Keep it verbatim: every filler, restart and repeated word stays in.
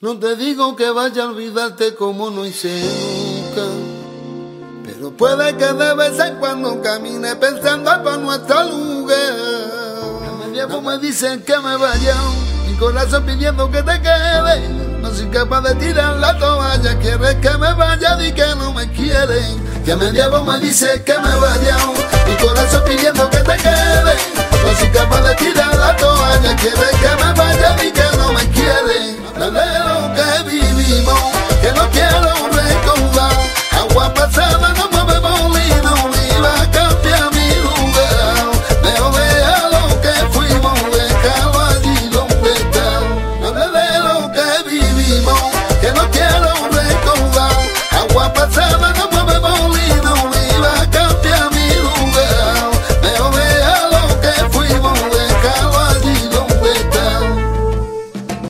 No te digo que vaya a olvidarte como no hice nunca, pero puede que de vez en cuando camine pensando por nuestro lugar. A mediados me dicen que me vaya, mi corazón pidiendo que te quede. No soy capaz de tirar la toalla, quieres que me vaya, di que no me quieres. Que a mediados me dicen que me vaya, mi corazón pidiendo que te quede. No soy capaz de tirar la toalla, quieres que me vaya, di que no me quieres.